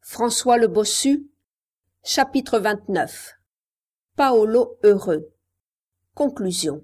François le Bossu, chapitre 29. Paolo heureux. Conclusion.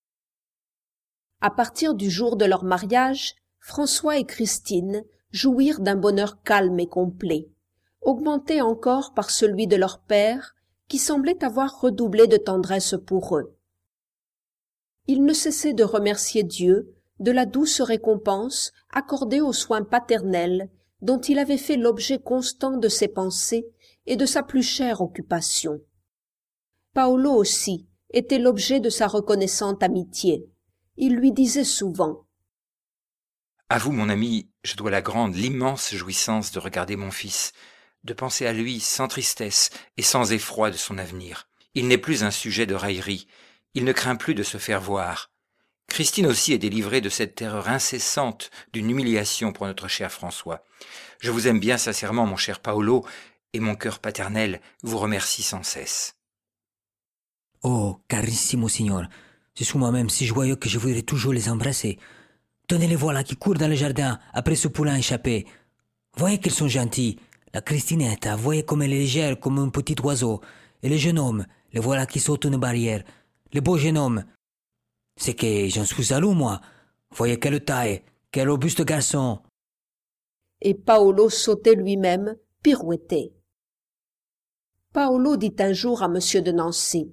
À partir du jour de leur mariage, François et Christine jouirent d'un bonheur calme et complet, augmenté encore par celui de leur père, qui semblait avoir redoublé de tendresse pour eux. Ils ne cessaient de remercier Dieu de la douce récompense accordée aux soins paternels dont il avait fait l'objet constant de ses pensées et de sa plus chère occupation. Paolo aussi était l'objet de sa reconnaissante amitié. Il lui disait souvent: « À vous, mon ami, je dois l'immense jouissance de regarder mon fils, de penser à lui sans tristesse et sans effroi de son avenir. Il n'est plus un sujet de raillerie, il ne craint plus de se faire voir. Christine aussi est délivrée de cette terreur incessante d'une humiliation pour notre cher François. Je vous aime bien sincèrement, mon cher Paolo, et mon cœur paternel vous remercie sans cesse. » Oh, carissimo signor, je suis moi-même si joyeux que je voudrais toujours les embrasser. Tenez les voilà qui courent dans le jardin après ce poulain échappé. Voyez qu'ils sont gentils. La Cristinetta, voyez comme elle est légère comme un petit oiseau. Et le jeune homme, les voilà qui sautent une barrière. Le beau jeune homme. C'est que j'en suis jaloux, moi. Voyez quelle taille, quel robuste garçon. Et Paolo sautait lui-même, pirouettait. Paolo dit un jour à M. de Nancy: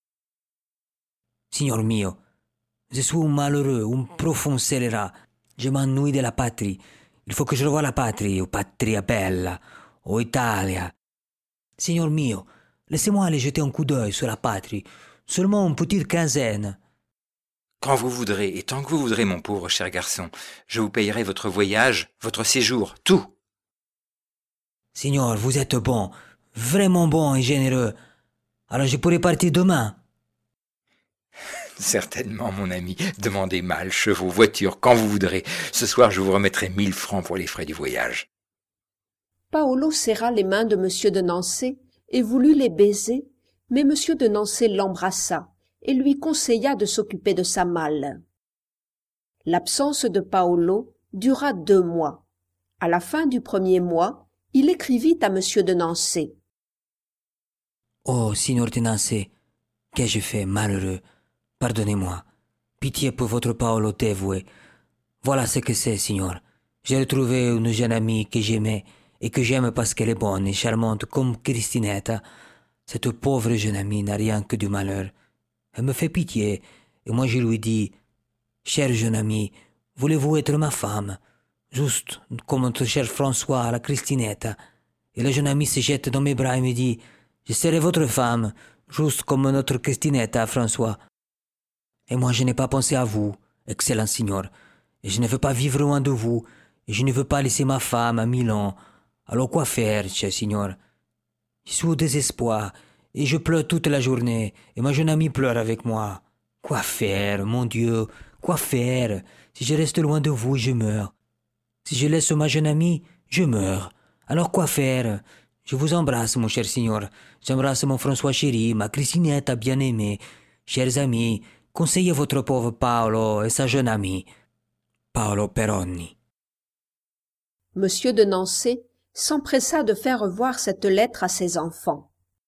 « Signor mio, je suis un malheureux, un profond scélérat. Je m'ennuie de la patrie. Il faut que je revoie la patrie, oh patria bella, oh Italia. Signor mio, laissez-moi aller jeter un coup d'œil sur la patrie, seulement une petite quinzaine. » Quand vous voudrez, et tant que vous voudrez, mon pauvre cher garçon, je vous payerai votre voyage, votre séjour, tout. Signor, vous êtes bon, vraiment bon et généreux. Alors je pourrais partir demain. Certainement, mon ami. Demandez mâles, chevaux, voitures, quand vous voudrez. Ce soir, je vous remettrai 1000 francs pour les frais du voyage. Paolo serra les mains de M. de Nancy et voulut les baiser, mais M. de Nancy l'embrassa et lui conseilla de s'occuper de sa malle. L'absence de Paolo dura 2 mois. À la fin du 1er mois, il écrivit à M. de Nancy: « Oh, signor de Nancy, qu'ai-je fait, malheureux? Pardonnez-moi. Pitié pour votre Paolo dévoué. Voilà ce que c'est, signor. J'ai retrouvé une jeune amie que j'aimais et que j'aime parce qu'elle est bonne et charmante comme Cristinetta. Cette pauvre jeune amie n'a rien que du malheur. Elle me fait pitié et moi je lui dis: « Cher jeune ami, voulez-vous être ma femme? Juste comme notre cher François à la Cristinetta. » Et la jeune amie se jette dans mes bras et me dit: « Je serai votre femme, juste comme notre Cristinetta à François. » Et moi je n'ai pas pensé à vous, excellent signor, et je ne veux pas vivre loin de vous, et je ne veux pas laisser ma femme à Milan. Alors quoi faire, cher signor? Je suis au désespoir, et je pleure toute la journée, et ma jeune amie pleure avec moi. Quoi faire, mon Dieu, quoi faire? Si je reste loin de vous, je meurs. Si je laisse ma jeune amie, je meurs. Alors quoi faire? Je vous embrasse, mon cher signor. J'embrasse mon François chéri, ma Cristinetta bien-aimée. Chers amis, conseillez votre pauvre Paolo et sa jeune amie. Paolo Perroni. M. de Nancy s'empressa de faire voir cette lettre à ses enfants.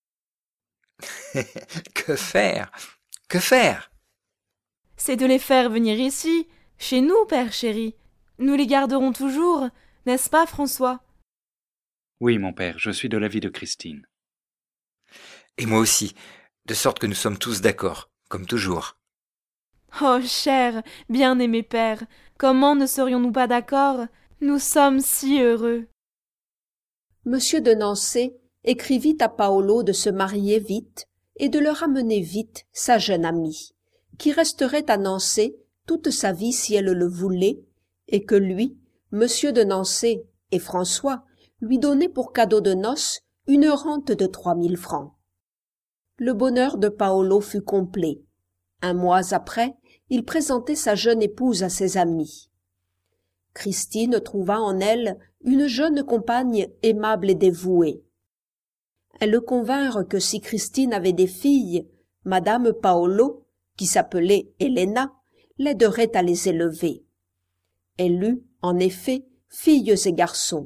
Que faire? Que faire? C'est de les faire venir ici, chez nous, père chéri. Nous les garderons toujours, n'est-ce pas, François? Oui, mon père, je suis de l'avis de Christine. Et moi aussi, de sorte que nous sommes tous d'accord, comme toujours. Oh, cher, bien-aimé père, comment ne serions-nous pas d'accord? Nous sommes si heureux. M. de Nancy écrivit à Paolo de se marier vite et de le ramener vite sa jeune amie, qui resterait à Nancy toute sa vie si elle le voulait, et que lui, M. de Nancy et François lui donnaient pour cadeau de noces une rente de 3000 francs. Le bonheur de Paolo fut complet. 1 mois après, il présentait sa jeune épouse à ses amis. Christine trouva en elle une jeune compagne aimable et dévouée. Elles le convinrent que si Christine avait des filles, madame Paolo, qui s'appelait Helena, l'aiderait à les élever. Elle eut, en effet, filles et garçons,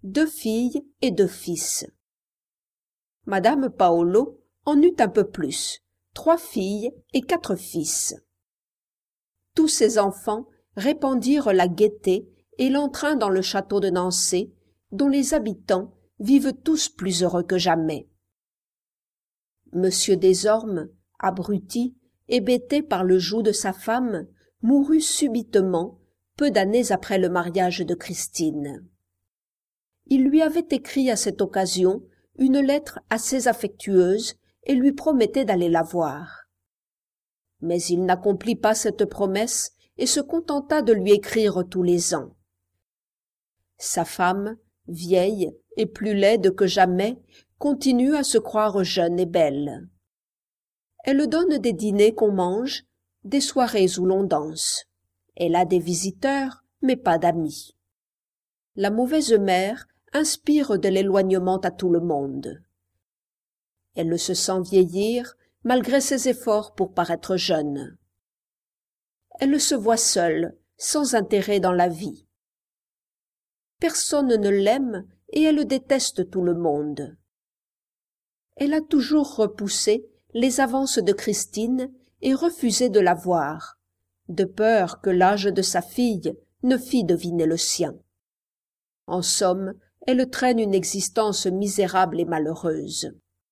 2 filles et 2 fils. Madame Paolo en eut un peu plus, 3 filles et 4 fils. Tous ces enfants répandirent la gaieté et l'entrain dans le château de Nancy, dont les habitants vivent tous plus heureux que jamais. Monsieur Desormes, abruti, hébété par le joug de sa femme, mourut subitement, peu d'années après le mariage de Christine. Il lui avait écrit à cette occasion une lettre assez affectueuse et lui promettait d'aller la voir. Mais il n'accomplit pas cette promesse et se contenta de lui écrire tous les ans. Sa femme, vieille et plus laide que jamais, continue à se croire jeune et belle. Elle donne des dîners qu'on mange, des soirées où l'on danse. Elle a des visiteurs, mais pas d'amis. La mauvaise mère inspire de l'éloignement à tout le monde. Elle se sent vieillir malgré ses efforts pour paraître jeune. Elle se voit seule, sans intérêt dans la vie. Personne ne l'aime et elle déteste tout le monde. Elle a toujours repoussé les avances de Christine et refusé de la voir, de peur que l'âge de sa fille ne fît deviner le sien. En somme, elle traîne une existence misérable et malheureuse.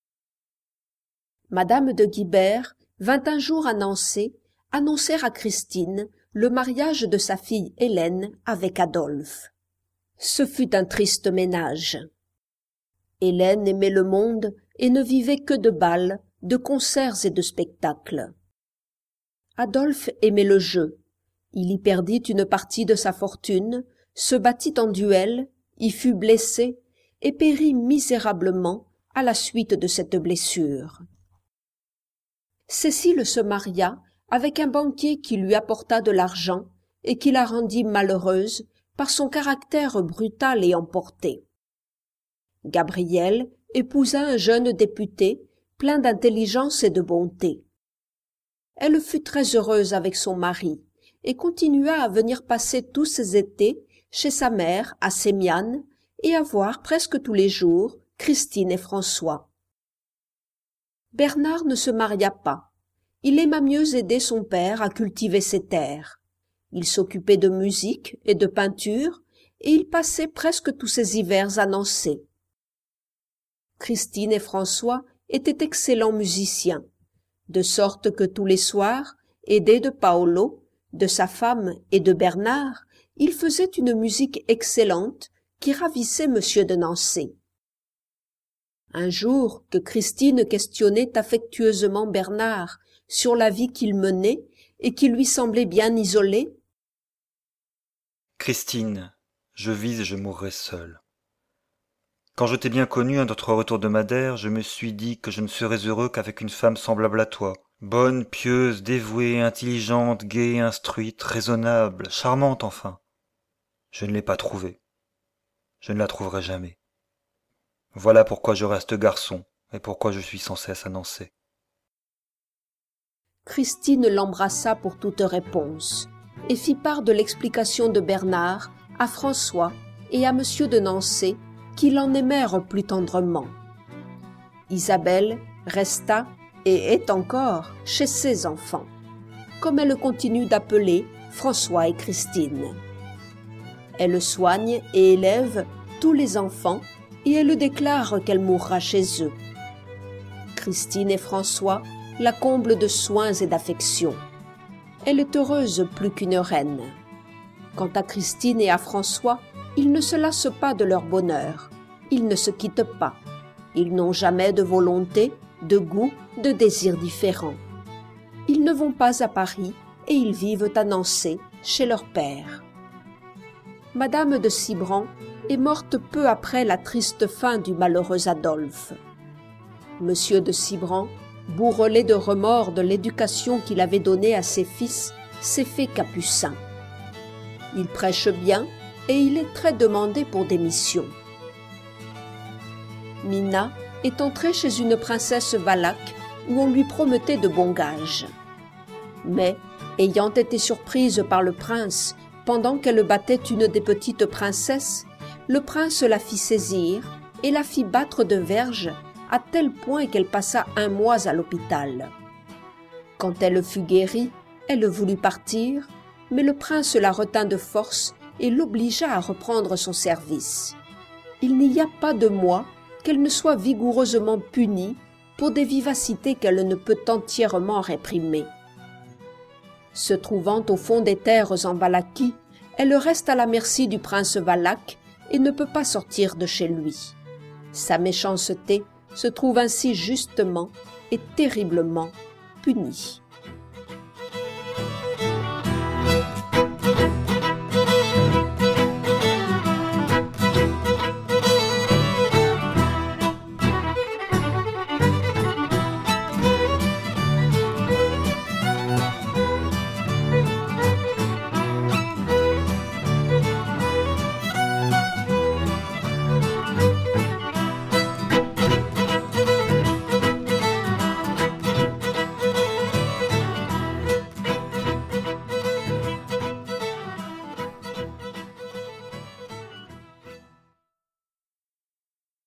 Madame de Guibert vint un jour à Nancy annoncer à Christine le mariage de sa fille Hélène avec Adolphe. Ce fut un triste ménage. Hélène aimait le monde et ne vivait que de bals, de concerts et de spectacles. Adolphe aimait le jeu. Il y perdit une partie de sa fortune, se battit en duel, y fut blessé et périt misérablement à la suite de cette blessure. Cécile se maria avec un banquier qui lui apporta de l'argent et qui la rendit malheureuse par son caractère brutal et emporté. Gabriel épousa un jeune député plein d'intelligence et de bonté. Elle fut très heureuse avec son mari et continua à venir passer tous ses étés chez sa mère à Sémiane et à voir presque tous les jours Christine et François. Bernard ne se maria pas. Il aima mieux aider son père à cultiver ses terres. Il s'occupait de musique et de peinture et il passait presque tous ses hivers à Nancy. Christine et François étaient excellents musiciens, de sorte que tous les soirs, aidés de Paolo, de sa femme et de Bernard, ils faisaient une musique excellente qui ravissait monsieur de Nancy. Un jour que Christine questionnait affectueusement Bernard sur la vie qu'il menait et qui lui semblait bien isolée. « Christine, je vis et je mourrai seule. Quand je t'ai bien connue à notre retour de Madère, je me suis dit que je ne serais heureux qu'avec une femme semblable à toi, bonne, pieuse, dévouée, intelligente, gaie, instruite, raisonnable, charmante enfin. Je ne l'ai pas trouvée. Je ne la trouverai jamais. Voilà pourquoi je reste garçon et pourquoi je suis sans cesse à Nancy. » Christine l'embrassa pour toute réponse et fit part de l'explication de Bernard à François et à monsieur de Nancy, qui l'en aimèrent plus tendrement. Isabelle resta et est encore chez ses enfants, comme elle continue d'appeler François et Christine. Elle soigne et élève tous les enfants et elle déclare qu'elle mourra chez eux. Christine et François la comblent de soins et d'affection. Elle est heureuse plus qu'une reine. Quant à Christine et à François, ils ne se lassent pas de leur bonheur. Ils ne se quittent pas. Ils n'ont jamais de volonté, de goût, de désirs différents. Ils ne vont pas à Paris et ils vivent à Nancy, chez leur père. Madame de Cibran est morte peu après la triste fin du malheureux Adolphe. Monsieur de Cibran, bourrelé de remords de l'éducation qu'il avait donnée à ses fils, s'est fait capucin. Il prêche bien et il est très demandé pour des missions. Mina est entrée chez une princesse valaque où on lui promettait de bons gages. Mais, ayant été surprise par le prince pendant qu'elle battait une des petites princesses, le prince la fit saisir et la fit battre de verges à tel point qu'elle passa 1 mois à l'hôpital. Quand elle fut guérie, elle voulut partir, mais le prince la retint de force et l'obligea à reprendre son service. Il n'y a pas de mois qu'elle ne soit vigoureusement punie pour des vivacités qu'elle ne peut entièrement réprimer. Se trouvant au fond des terres en Valachie, elle reste à la merci du prince valaque et ne peut pas sortir de chez lui. Sa méchanceté se trouve ainsi justement et terriblement punie.